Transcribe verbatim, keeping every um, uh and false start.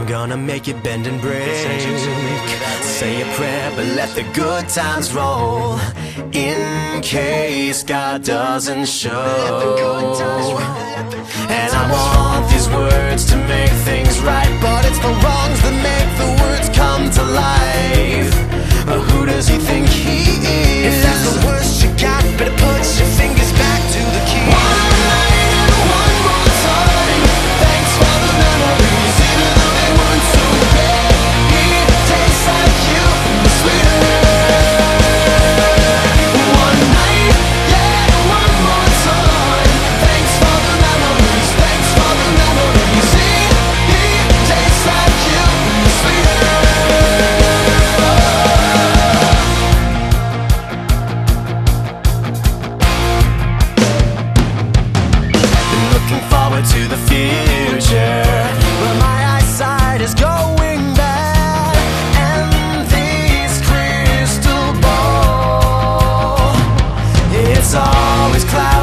gonna make it bend and break. Say a prayer, but let the good times roll, in case God doesn't show. And I want these words to make things right, but it's the wrongs that make the words come to life. But who does he think he is? If that's the worst you got, better put your fingers back to the key. One night and one more time, thanks for the memories, even though they weren't so great. It tastes like you, the sweeter. One night, yeah, one more time, thanks for the memories, thanks for the memories. It tastes like you, the sweeter. To the future, where my eyesight is going bad, and this crystal ball, it's always cloudy.